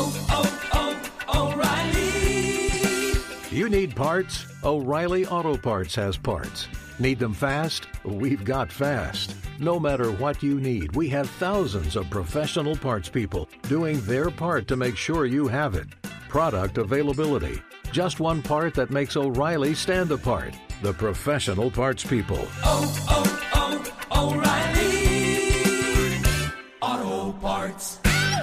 O'Reilly. You need parts? O'Reilly Auto Parts has parts. Need them fast? We've got fast. No matter what you need, we have thousands of professional parts people doing their part to make sure you have it. Product availability. Just one part that makes O'Reilly stand apart. The professional parts people. O'Reilly Auto Parts.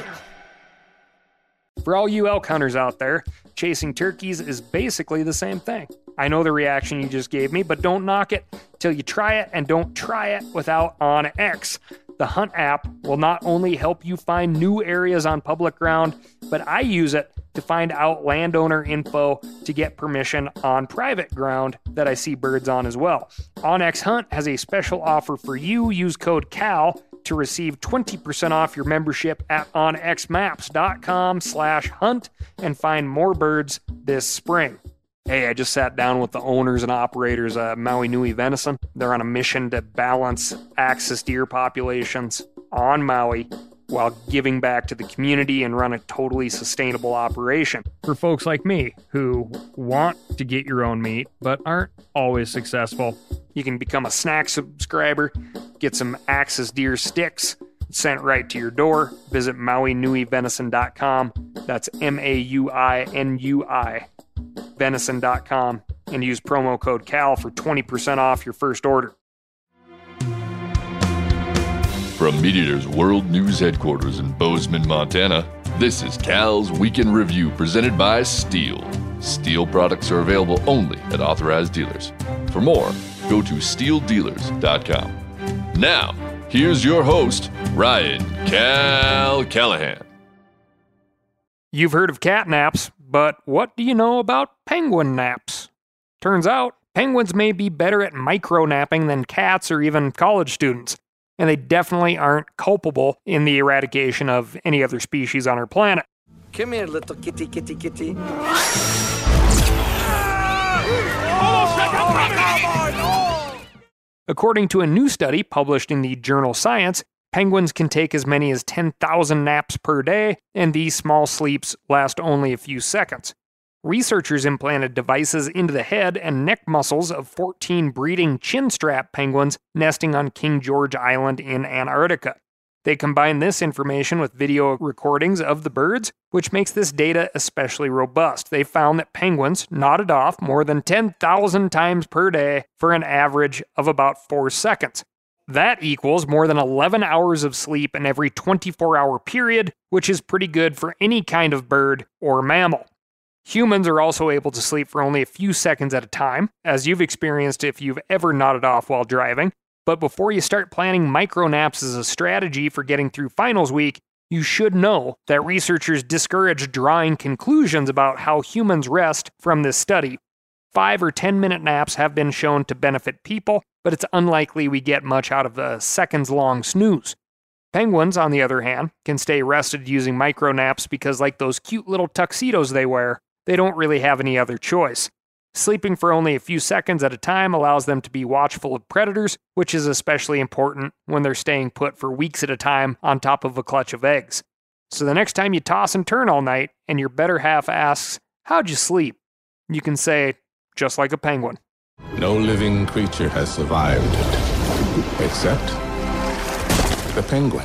For all you elk hunters out there, chasing turkeys is basically the same thing. I know the reaction you just gave me, but don't knock it till you try it, and don't try it without OnX. The Hunt app will not only help you find new areas on public ground, but I use it to find out landowner info to get permission on private ground that I see birds on as well. OnX Hunt has a special offer for you. Use code CAL to receive 20% off your membership at onxmaps.com/hunt and find more birds this spring. Hey, I just sat down with the owners and operators of Maui Nui Venison. They're on a mission to balance axis deer populations on Maui while giving back to the community and run a totally sustainable operation. For folks like me who want to get your own meat but aren't always successful, you can become a snack subscriber, get some axis deer sticks sent right to your door. Visit MauiNuiVenison.com. That's MAUINUI. venison.com and use promo code CAL for 20% off your first order. From MeatEater's World News Headquarters in Bozeman, Montana, this is Cal's Weekend Review presented by Steel. Steel products are available only at authorized dealers. For more, go to steeldealers.com. Now, here's your host, Ryan Cal Callahan. You've heard of cat naps, but what do you know about penguin naps? Turns out, penguins may be better at micro-napping than cats or even college students, and they definitely aren't culpable in the eradication of any other species on our planet. Come here, little kitty, kitty, kitty. According to a new study published in the journal Science, penguins can take as many as 10,000 naps per day, and these small sleeps last only a few seconds. Researchers implanted devices into the head and neck muscles of 14 breeding chinstrap penguins nesting on King George Island in Antarctica. They combined this information with video recordings of the birds, which makes this data especially robust. They found that penguins nodded off more than 10,000 times per day for an average of about 4 seconds. That equals more than 11 hours of sleep in every 24-hour period, which is pretty good for any kind of bird or mammal. Humans are also able to sleep for only a few seconds at a time, as you've experienced if you've ever nodded off while driving. But before you start planning micronaps as a strategy for getting through finals week, you should know that researchers discourage drawing conclusions about how humans rest from this study. 5 or 10-minute naps have been shown to benefit people, but it's unlikely we get much out of a seconds-long snooze. Penguins, on the other hand, can stay rested using micronaps because, like those cute little tuxedos they wear, they don't really have any other choice. Sleeping for only a few seconds at a time allows them to be watchful of predators, which is especially important when they're staying put for weeks at a time on top of a clutch of eggs. So the next time you toss and turn all night and your better half asks, "How'd you sleep?" you can say, "Just like a penguin." No living creature has survived it, except the penguin.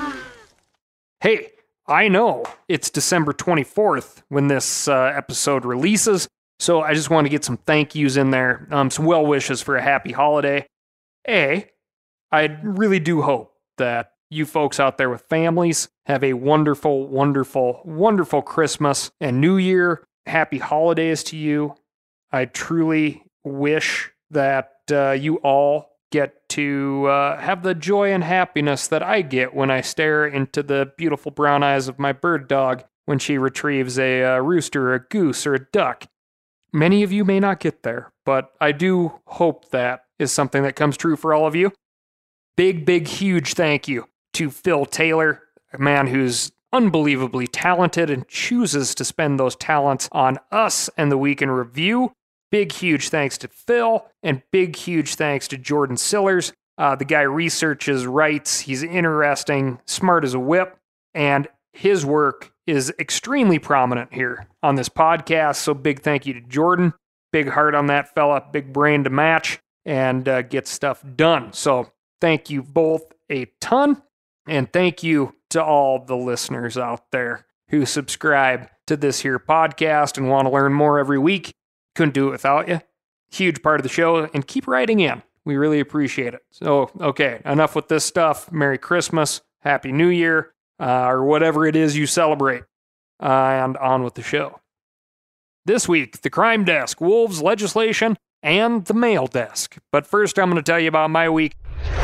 Hey, I know it's December 24th when this episode releases, so I just want to get some thank yous in there, some well wishes for a happy holiday. I really do hope that you folks out there with families have a wonderful, wonderful, wonderful Christmas and New Year. Happy holidays to you. I truly wish that you all get to have the joy and happiness that I get when I stare into the beautiful brown eyes of my bird dog when she retrieves a rooster, a goose, or a duck. Many of you may not get there, but I do hope that is something that comes true for all of you. Big, big, huge thank you to Phil Taylor, a man who's unbelievably talented and chooses to spend those talents on us and the Week in Review. Big, huge thanks to Phil, and big, huge thanks to Jordan Sillers. The guy researches, writes, he's interesting, smart as a whip, and his work is extremely prominent here on this podcast, so big thank you to Jordan. Big heart on that fella, big brain to match, and get stuff done. So thank you both a ton, and thank you to all the listeners out there who subscribe to this here podcast and want to learn more every week. Couldn't do it without you. Huge part of the show, and keep writing in. We really appreciate it. So, okay, enough with this stuff. Merry Christmas, Happy New Year, or whatever it is you celebrate, and on with the show. This week, the crime desk, wolves, legislation, and the mail desk. But first, I'm going to tell you about my week.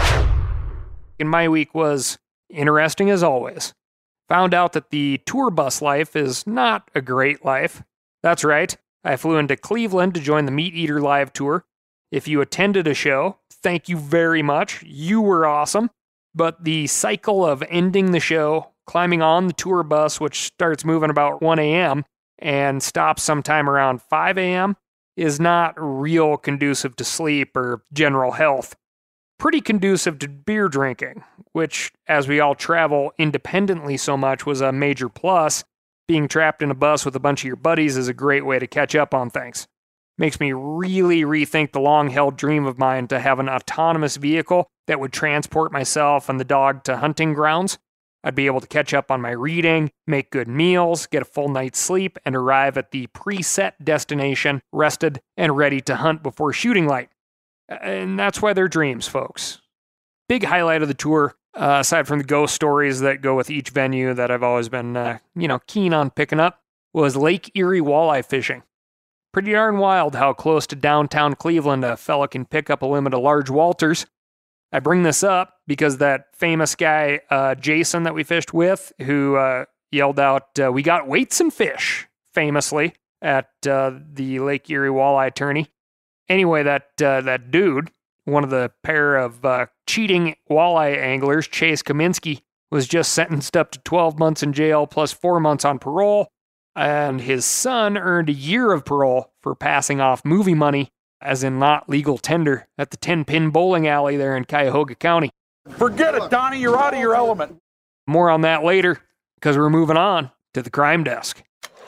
And my week was interesting as always. Found out that the tour bus life is not a great life. That's right, I flew into Cleveland to join the Meat Eater Live tour. If you attended a show, thank you very much. You were awesome. But the cycle of ending the show, climbing on the tour bus, which starts moving about 1 a.m., and stops sometime around 5 a.m., is not real conducive to sleep or general health. Pretty conducive to beer drinking, which, as we all travel independently so much, was a major plus. Being trapped in a bus with a bunch of your buddies is a great way to catch up on things. Makes me really rethink the long-held dream of mine to have an autonomous vehicle that would transport myself and the dog to hunting grounds. I'd be able to catch up on my reading, make good meals, get a full night's sleep, and arrive at the preset destination, rested and ready to hunt before shooting light. And that's why they're dreams, folks. Big highlight of the tour, aside from the ghost stories that go with each venue that I've always been, keen on picking up, was Lake Erie walleye fishing. Pretty darn wild how close to downtown Cleveland a fella can pick up a limit of large Walters. I bring this up because that famous guy, Jason, that we fished with, who yelled out, "We got weights and fish," famously, at the Lake Erie walleye tourney. Anyway, that dude, one of the pair of cheating walleye anglers, Chase Kaminsky, was just sentenced up to 12 months in jail plus 4 months on parole, and his son earned a year of parole for passing off movie money, as in not legal tender, at the 10-pin bowling alley there in Cuyahoga County. Forget it, Donnie, you're out of your element. More on that later, because we're moving on to the crime desk.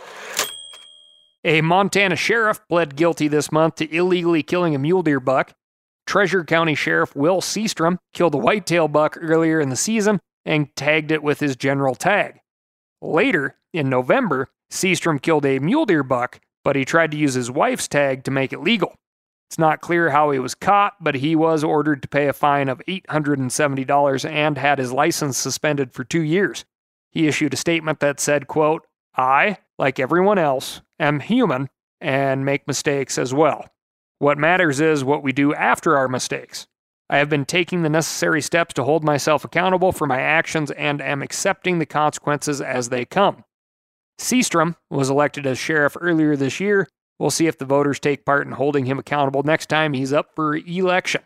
A Montana sheriff pled guilty this month to illegally killing a mule deer buck. Treasure County Sheriff Will Seastrom killed a whitetail buck earlier in the season and tagged it with his general tag. Later, in November, Seastrom killed a mule deer buck, but he tried to use his wife's tag to make it legal. It's not clear how he was caught, but he was ordered to pay a fine of $870 and had his license suspended for 2 years. He issued a statement that said, quote, "I, like everyone else, am human and make mistakes as well. What matters is what we do after our mistakes. I have been taking the necessary steps to hold myself accountable for my actions and am accepting the consequences as they come." Seastrom was elected as sheriff earlier this year. We'll see if the voters take part in holding him accountable next time he's up for election.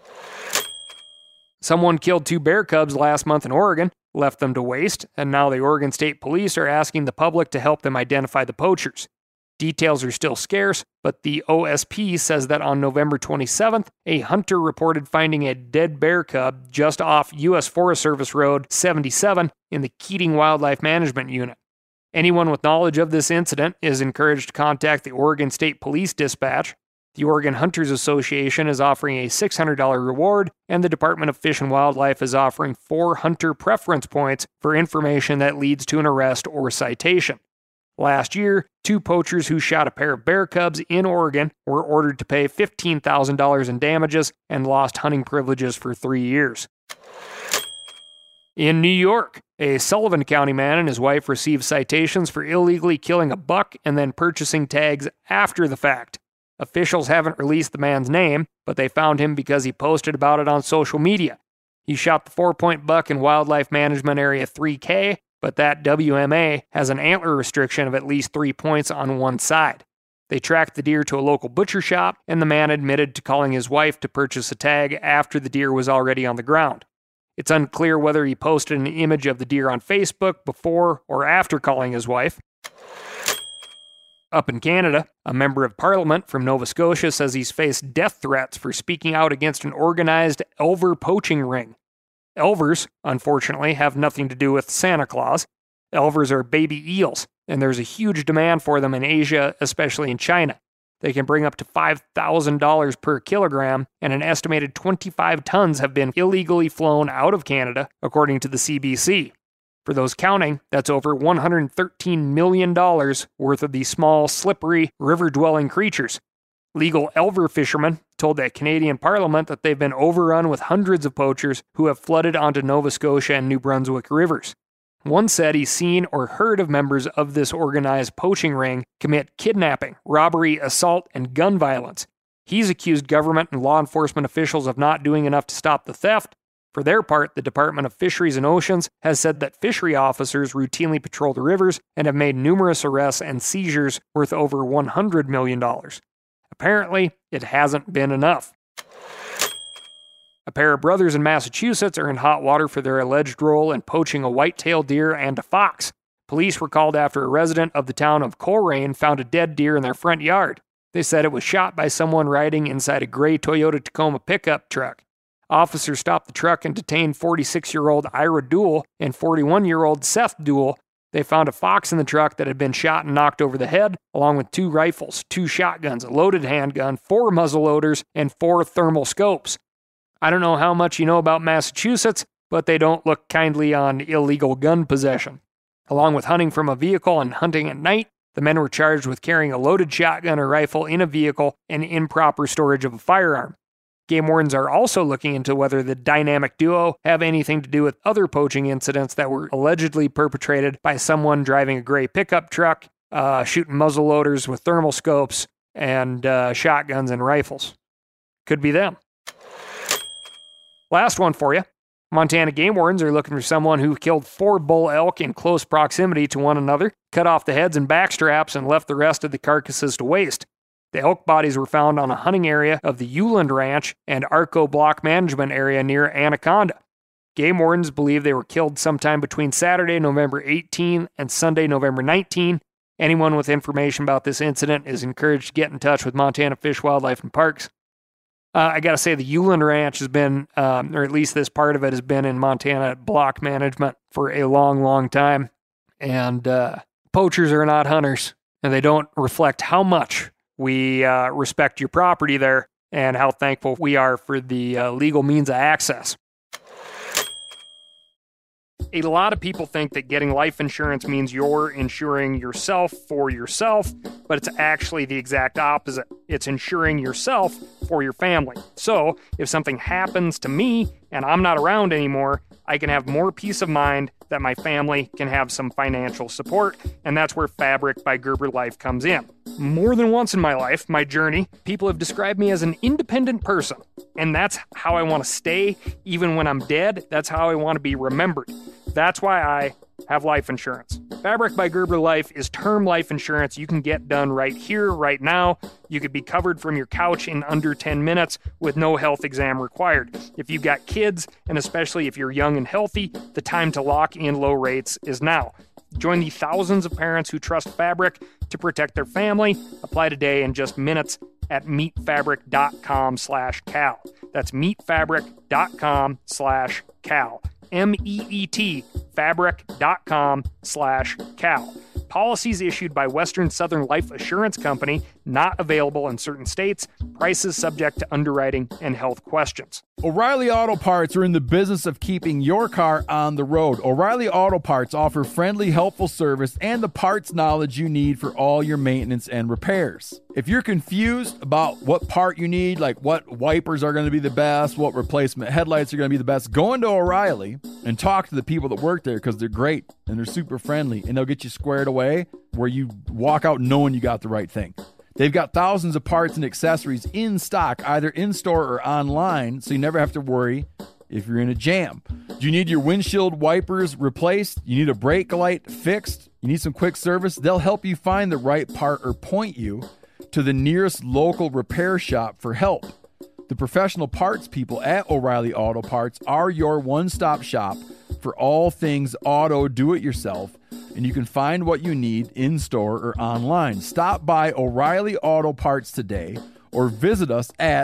Someone killed 2 bear cubs last month in Oregon, left them to waste, and now the Oregon State Police are asking the public to help them identify the poachers. Details are still scarce, but the OSP says that on November 27th, a hunter reported finding a dead bear cub just off U.S. Forest Service Road 77 in the Keating Wildlife Management Unit. Anyone with knowledge of this incident is encouraged to contact the Oregon State Police Dispatch. The Oregon Hunters Association is offering a $600 reward, and the Department of Fish and Wildlife is offering 4 hunter preference points for information that leads to an arrest or citation. Last year, 2 poachers who shot a pair of bear cubs in Oregon were ordered to pay $15,000 in damages and lost hunting privileges for 3 years. In New York, a Sullivan County man and his wife received citations for illegally killing a buck and then purchasing tags after the fact. Officials haven't released the man's name, but they found him because he posted about it on social media. He shot the 4-point buck in Wildlife Management Area 3K, but that WMA has an antler restriction of at least 3 points on one side. They tracked the deer to a local butcher shop, and the man admitted to calling his wife to purchase a tag after the deer was already on the ground. It's unclear whether he posted an image of the deer on Facebook before or after calling his wife. Up in Canada, a member of Parliament from Nova Scotia says he's faced death threats for speaking out against an organized elver poaching ring. Elvers, unfortunately, have nothing to do with Santa Claus. Elvers are baby eels, and there's a huge demand for them in Asia, especially in China. They can bring up to $5,000 per kilogram, and an estimated 25 tons have been illegally flown out of Canada, according to the CBC. For those counting, that's over $113 million worth of these small, slippery, river-dwelling creatures. Legal Elver fishermen told the Canadian Parliament that they've been overrun with hundreds of poachers who have flooded onto Nova Scotia and New Brunswick rivers. One said he's seen or heard of members of this organized poaching ring commit kidnapping, robbery, assault, and gun violence. He's accused government and law enforcement officials of not doing enough to stop the theft. For their part, the Department of Fisheries and Oceans has said that fishery officers routinely patrol the rivers and have made numerous arrests and seizures worth over $100 million. Apparently, it hasn't been enough. A pair of brothers in Massachusetts are in hot water for their alleged role in poaching a white-tailed deer and a fox. Police were called after a resident of the town of Coleraine found a dead deer in their front yard. They said it was shot by someone riding inside a gray Toyota Tacoma pickup truck. Officers stopped the truck and detained 46-year-old Ira Duell and 41-year-old Seth Duell. They found a fox in the truck that had been shot and knocked over the head, along with 2 rifles, 2 shotguns, a loaded handgun, 4 muzzleloaders, and 4 thermal scopes. I don't know how much you know about Massachusetts, but they don't look kindly on illegal gun possession. Along with hunting from a vehicle and hunting at night, the men were charged with carrying a loaded shotgun or rifle in a vehicle and improper storage of a firearm. Game wardens are also looking into whether the dynamic duo have anything to do with other poaching incidents that were allegedly perpetrated by someone driving a gray pickup truck, shooting muzzleloaders with thermal scopes, and shotguns and rifles. Could be them. Last one for you. Montana game wardens are looking for someone who killed 4 bull elk in close proximity to one another, cut off the heads and back straps, and left the rest of the carcasses to waste. The elk bodies were found on a hunting area of the Uland Ranch and Arco Block Management area near Anaconda. Game wardens believe they were killed sometime between Saturday, November 18 and Sunday, November 19. Anyone with information about this incident is encouraged to get in touch with Montana Fish, Wildlife, and Parks. I gotta say, the Uland Ranch has been, or at least this part of it has been in Montana block management for a long, long time. And poachers are not hunters, and they don't reflect how much we respect your property there and how thankful we are for the legal means of access. A lot of people think that getting life insurance means you're insuring yourself for yourself, but it's actually the exact opposite. It's insuring yourself for your family. So, if something happens to me and I'm not around anymore, I can have more peace of mind that my family can have some financial support, and that's where Fabric by Gerber Life comes in. More than once in my life, my journey, people have described me as an independent person, and that's how I want to stay. Even when I'm dead, that's how I want to be remembered. That's why I have life insurance. Fabric by Gerber Life is term life insurance you can get done right here, right now. You could be covered from your couch in under 10 minutes with no health exam required. If you've got kids, and especially if you're young and healthy, the time to lock in low rates is now. Join the thousands of parents who trust Fabric to protect their family. Apply today in just minutes at meetfabric.com/Cal. That's meetfabric.com/Cal. MEET, fabric.com/Cal. Policies issued by Western Southern Life Assurance Company, not available in certain states. Prices subject to underwriting and health questions. O'Reilly Auto Parts are in the business of keeping your car on the road. O'Reilly Auto Parts offer friendly, helpful service and the parts knowledge you need for all your maintenance and repairs. If you're confused about what part you need, like what wipers are going to be the best, what replacement headlights are going to be the best, go into O'Reilly and talk to the people that work there, because they're great and they're super friendly, and they'll get you squared away where you walk out knowing you got the right thing. They've got thousands of parts and accessories in stock, either in-store or online, so you never have to worry if you're in a jam. Do you need your windshield wipers replaced? You need a brake light fixed? You need some quick service? They'll help you find the right part or point you to the nearest local repair shop for help. The professional parts people at O'Reilly Auto Parts are your one-stop shop for all things auto do-it-yourself, and you can find what you need in-store or online. Stop by O'Reilly Auto Parts today or visit us at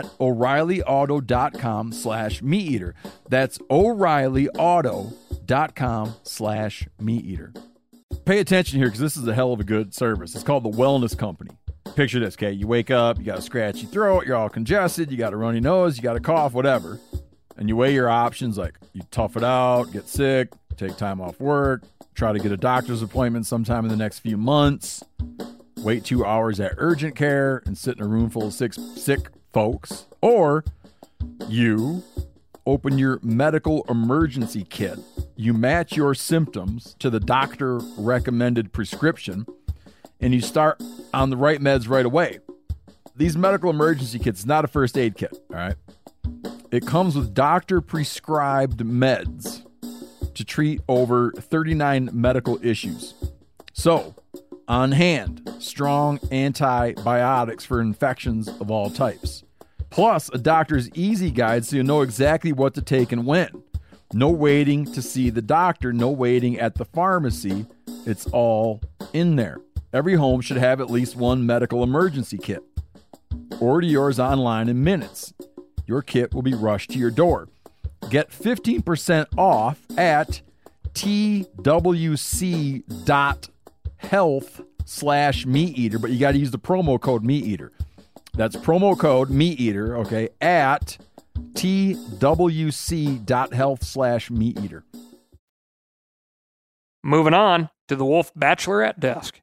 O'ReillyAuto.com/MeatEater. That's O'ReillyAuto.com/MeatEater. pay attention here because this is a hell of a good service. It's called the Wellness Company. Picture this, okay? You wake up, you got a scratchy throat, you're all congested, you got a runny nose, you got a cough, whatever. And you weigh your options, like you tough it out, get sick, take time off work, try to get a doctor's appointment sometime in the next few months, wait 2 hours at urgent care and sit in a room full of sick folks. Or you open your medical emergency kit. You match your symptoms to the doctor-recommended prescription, and you start on the right meds right away. These medical emergency kits, not a first aid kit, all right? It comes with doctor-prescribed meds to treat over 39 medical issues. So, on hand, strong antibiotics for infections of all types. Plus, a doctor's easy guide so you know exactly what to take and when. No waiting to see the doctor, no waiting at the pharmacy. It's all in there. Every home should have at least one medical emergency kit. Order yours online in minutes. Your kit will be rushed to your door. Get 15% off at twc.health/meateater, but you got to use the promo code meateater. That's promo code meateater, okay, at twc.health/meateater. Moving on to the Wolf Bachelorette desk.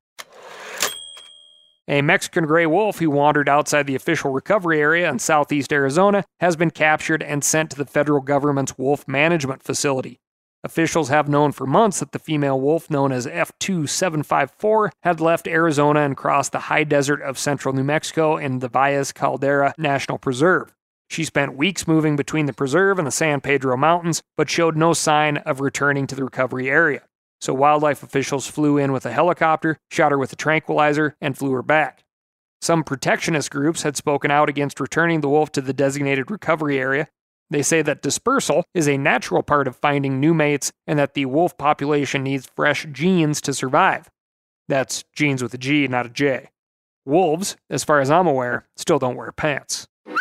A Mexican gray wolf who wandered outside the official recovery area in southeast Arizona has been captured and sent to the federal government's wolf management facility. Officials have known for months that the female wolf, known as F2754, had left Arizona and crossed the high desert of central New Mexico in the Valles Caldera National Preserve. She spent weeks moving between the preserve and the San Pedro Mountains, but showed no sign of returning to the recovery area. So wildlife officials flew in with a helicopter, shot her with a tranquilizer, and flew her back. Some protectionist groups had spoken out against returning the wolf to the designated recovery area. They say that dispersal is a natural part of finding new mates and that the wolf population needs fresh genes to survive. That's genes with a G, not a J. Wolves, as far as I'm aware, still don't wear pants. You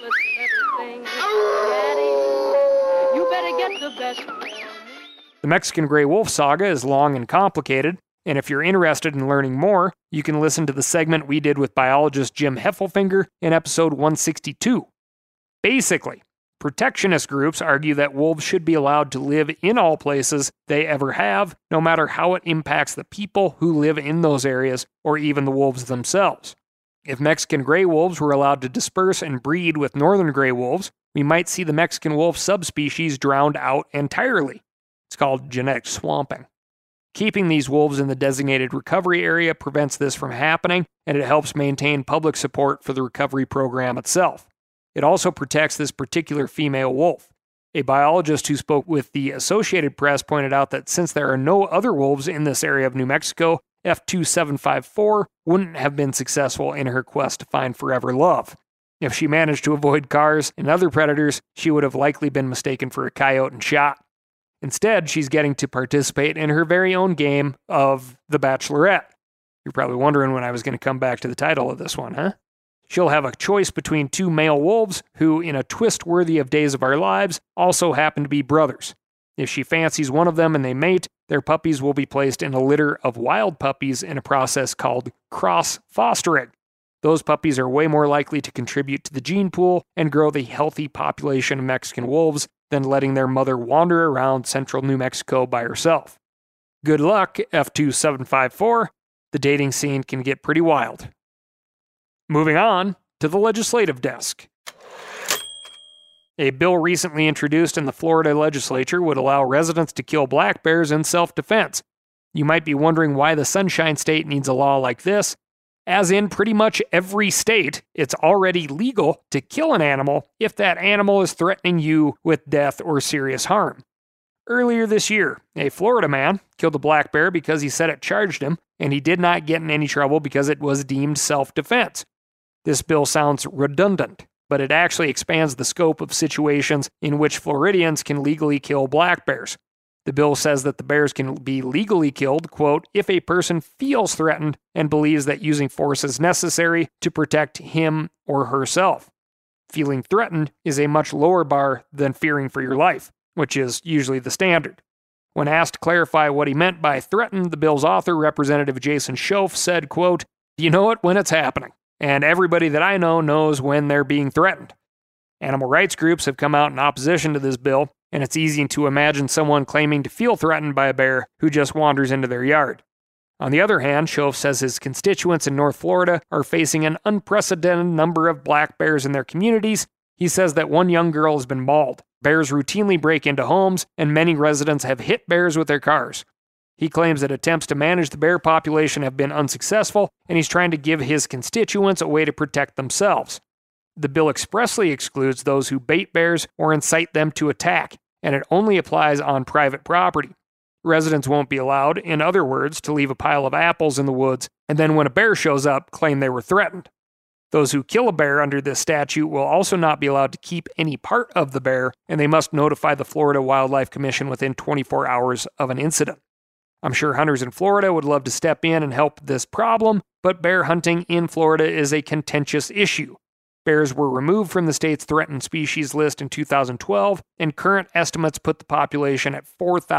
better get the best. The Mexican gray wolf saga is long and complicated, and if you're interested in learning more, you can listen to the segment we did with biologist Jim Heffelfinger in episode 162. Basically, protectionist groups argue that wolves should be allowed to live in all places they ever have, no matter how it impacts the people who live in those areas, or even the wolves themselves. If Mexican gray wolves were allowed to disperse and breed with northern gray wolves, we might see the Mexican wolf subspecies drowned out entirely. It's called genetic swamping. Keeping these wolves in the designated recovery area prevents this from happening, and it helps maintain public support for the recovery program itself. It also protects this particular female wolf. A biologist who spoke with the Associated Press pointed out that since there are no other wolves in this area of New Mexico, F2754 wouldn't have been successful in her quest to find forever love. If she managed to avoid cars and other predators, she would have likely been mistaken for a coyote and shot. Instead, she's getting to participate in her very own game of The Bachelorette. You're probably wondering when I was going to come back to the title of this one, huh? She'll have a choice between two male wolves who, in a twist worthy of Days of Our Lives, also happen to be brothers. If she fancies one of them and they mate, their puppies will be placed in a litter of wild puppies in a process called cross-fostering. Those puppies are way more likely to contribute to the gene pool and grow the healthy population of Mexican wolves than letting their mother wander around central New Mexico by herself. Good luck, F2754. The dating scene can get pretty wild. Moving on to the legislative desk. A bill recently introduced in the Florida legislature would allow residents to kill black bears in self-defense. You might be wondering why the Sunshine State needs a law like this. As in pretty much every state, it's already legal to kill an animal if that animal is threatening you with death or serious harm. Earlier this year, a Florida man killed a black bear because he said it charged him, and he did not get in any trouble because it was deemed self-defense. This bill sounds redundant, but it actually expands the scope of situations in which Floridians can legally kill black bears. The bill says that the bears can be legally killed, quote, if a person feels threatened and believes that using force is necessary to protect him or herself. Feeling threatened is a much lower bar than fearing for your life, which is usually the standard. When asked to clarify what he meant by threatened, the bill's author, Representative Jason Schoaf, said, quote, "You know it when it's happening, and everybody that I know knows when they're being threatened." Animal rights groups have come out in opposition to this bill, and it's easy to imagine someone claiming to feel threatened by a bear who just wanders into their yard. On the other hand, Schoaf says his constituents in North Florida are facing an unprecedented number of black bears in their communities. He says that one young girl has been mauled. Bears routinely break into homes, and many residents have hit bears with their cars. He claims that attempts to manage the bear population have been unsuccessful, and he's trying to give his constituents a way to protect themselves. The bill expressly excludes those who bait bears or incite them to attack, and it only applies on private property. Residents won't be allowed, in other words, to leave a pile of apples in the woods, and then when a bear shows up, claim they were threatened. Those who kill a bear under this statute will also not be allowed to keep any part of the bear, and they must notify the Florida Wildlife Commission within 24 hours of an incident. I'm sure hunters in Florida would love to step in and help this problem, but bear hunting in Florida is a contentious issue. Bears were removed from the state's threatened species list in 2012, and current estimates put the population at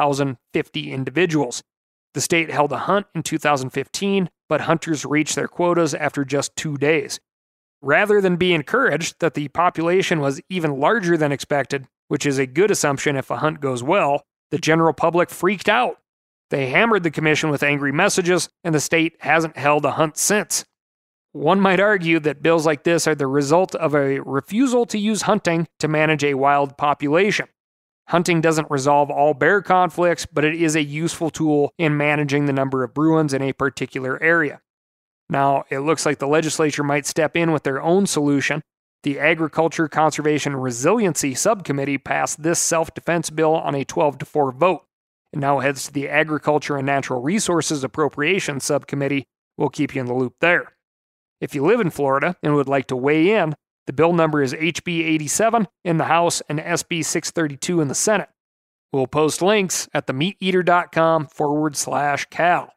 4,050 individuals. The state held a hunt in 2015, but hunters reached their quotas after just 2 days. Rather than be encouraged that the population was even larger than expected, which is a good assumption if a hunt goes well, the general public freaked out. They hammered the commission with angry messages, and the state hasn't held a hunt since. One might argue that bills like this are the result of a refusal to use hunting to manage a wild population. Hunting doesn't resolve all bear conflicts, but it is a useful tool in managing the number of Bruins in a particular area. Now, it looks like the legislature might step in with their own solution. The Agriculture Conservation Resiliency Subcommittee passed this self-defense bill on a 12-4 vote. It now heads to the Agriculture and Natural Resources Appropriations Subcommittee. We'll keep you in the loop there. If you live in Florida and would like to weigh in, the bill number is HB 87 in the House and SB 632 in the Senate. We'll post links at themeateater.com/Cal.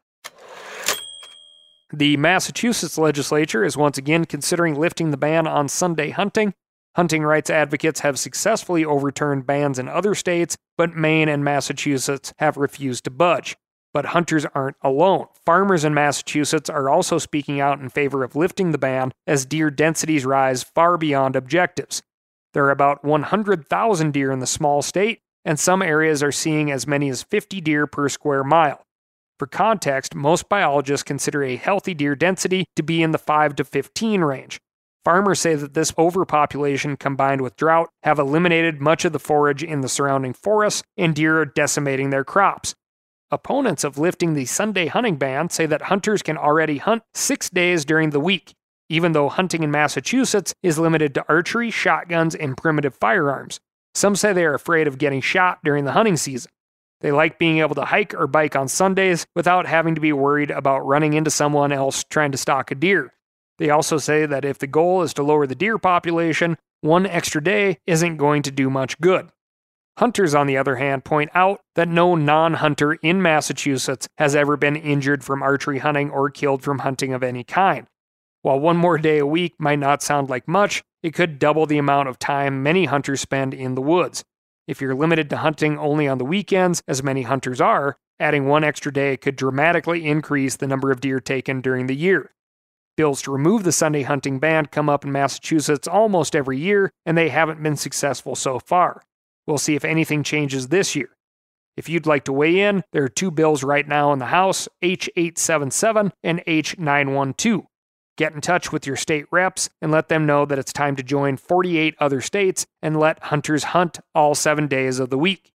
The Massachusetts legislature is once again considering lifting the ban on Sunday hunting. Hunting rights advocates have successfully overturned bans in other states, but Maine and Massachusetts have refused to budge. But hunters aren't alone. Farmers in Massachusetts are also speaking out in favor of lifting the ban as deer densities rise far beyond objectives. There are about 100,000 deer in the small state, and some areas are seeing as many as 50 deer per square mile. For context, most biologists consider a healthy deer density to be in the 5 to 15 range. Farmers say that this overpopulation combined with drought have eliminated much of the forage in the surrounding forests, and deer are decimating their crops. Opponents of lifting the Sunday hunting ban say that hunters can already hunt 6 days during the week, even though hunting in Massachusetts is limited to archery, shotguns, and primitive firearms. Some say they are afraid of getting shot during the hunting season. They like being able to hike or bike on Sundays without having to be worried about running into someone else trying to stalk a deer. They also say that if the goal is to lower the deer population, 1 extra day isn't going to do much good. Hunters, on the other hand, point out that no non-hunter in Massachusetts has ever been injured from archery hunting or killed from hunting of any kind. While 1 more day a week might not sound like much, it could double the amount of time many hunters spend in the woods. If you're limited to hunting only on the weekends, as many hunters are, adding 1 extra day could dramatically increase the number of deer taken during the year. Bills to remove the Sunday hunting ban come up in Massachusetts almost every year, and they haven't been successful so far. We'll see if anything changes this year. If you'd like to weigh in, there are 2 bills right now in the House, H877 and H912. Get in touch with your state reps and let them know that it's time to join 48 other states and let hunters hunt all 7 days of the week.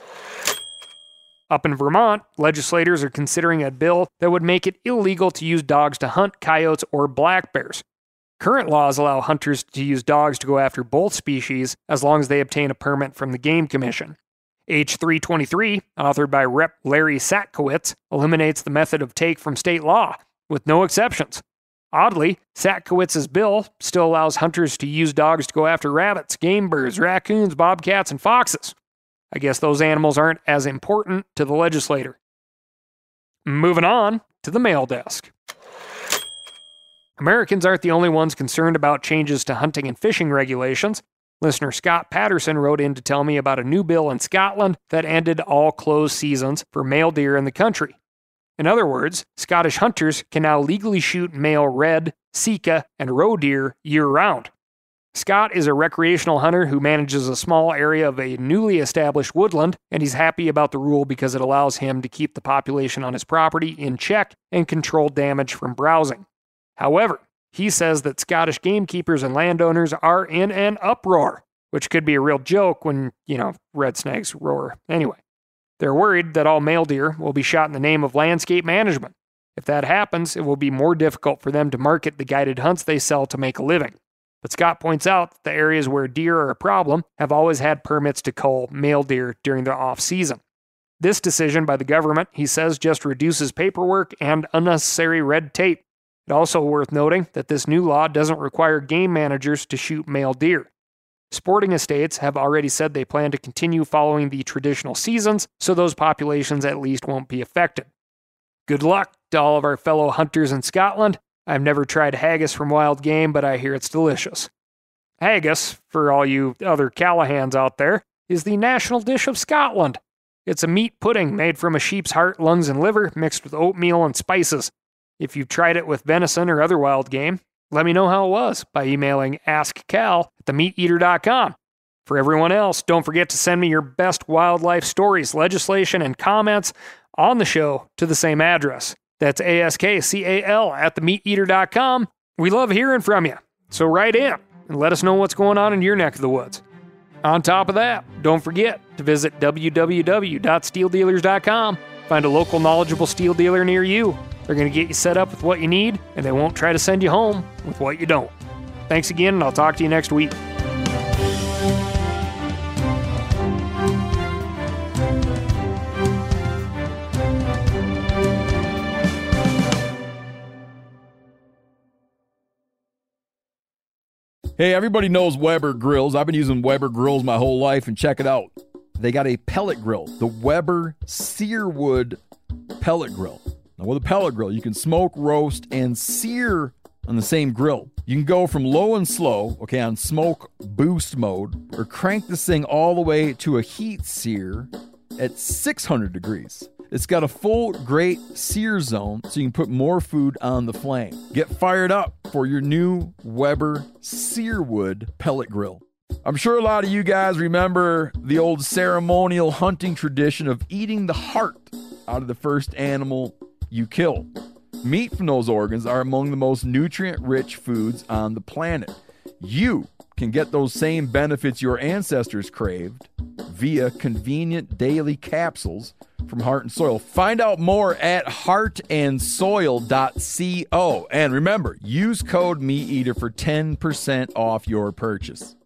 Up in Vermont, legislators are considering a bill that would make it illegal to use dogs to hunt coyotes or black bears. Current laws allow hunters to use dogs to go after both species as long as they obtain a permit from the Game Commission. H323, authored by Rep. Larry Satkowitz, eliminates the method of take from state law, with no exceptions. Oddly, Satkowitz's bill still allows hunters to use dogs to go after rabbits, game birds, raccoons, bobcats, and foxes. I guess those animals aren't as important to the legislator. Moving on to the mail desk. Americans aren't the only ones concerned about changes to hunting and fishing regulations. Listener Scott Patterson wrote in to tell me about a new bill in Scotland that ended all closed seasons for male deer in the country. In other words, Scottish hunters can now legally shoot male red, sika, and roe deer year-round. Scott is a recreational hunter who manages a small area of a newly established woodland, and he's happy about the rule because it allows him to keep the population on his property in check and control damage from browsing. However, he says that Scottish gamekeepers and landowners are in an uproar, which could be a real joke when, red snags roar. Anyway, they're worried that all male deer will be shot in the name of landscape management. If that happens, it will be more difficult for them to market the guided hunts they sell to make a living. But Scott points out that the areas where deer are a problem have always had permits to cull male deer during the off-season. This decision by the government, he says, just reduces paperwork and unnecessary red tape. It's also worth noting that this new law doesn't require game managers to shoot male deer. Sporting estates have already said they plan to continue following the traditional seasons, so those populations at least won't be affected. Good luck to all of our fellow hunters in Scotland. I've never tried haggis from wild game, but I hear it's delicious. Haggis, for all you other Callahans out there, is the national dish of Scotland. It's a meat pudding made from a sheep's heart, lungs, and liver mixed with oatmeal and spices. If you've tried it with venison or other wild game, let me know how it was by emailing askcal@themeateater.com. For everyone else, don't forget to send me your best wildlife stories, legislation, and comments on the show to the same address. That's askcal@themeateater.com. We love hearing from you, so write in and let us know what's going on in your neck of the woods. On top of that, don't forget to visit www.steeldealers.com. Find a local knowledgeable steel dealer near you. They're going to get you set up with what you need, and they won't try to send you home with what you don't. Thanks again, and I'll talk to you next week. Hey, everybody knows Weber grills. I've been using Weber grills my whole life, and check it out. They got a pellet grill, the Weber Searwood pellet grill. Now, with a pellet grill, you can smoke, roast, and sear on the same grill. You can go from low and slow, on smoke boost mode, or crank this thing all the way to a heat sear at 600 degrees. It's got a full great sear zone, so you can put more food on the flame. Get fired up for your new Weber Searwood pellet grill. I'm sure a lot of you guys remember the old ceremonial hunting tradition of eating the heart out of the first animal you kill. Meat from those organs are among the most nutrient-rich foods on the planet. You can get those same benefits your ancestors craved via convenient daily capsules from Heart and Soil. Find out more at heartandsoil.co. And remember, use code MeatEater for 10% off your purchase.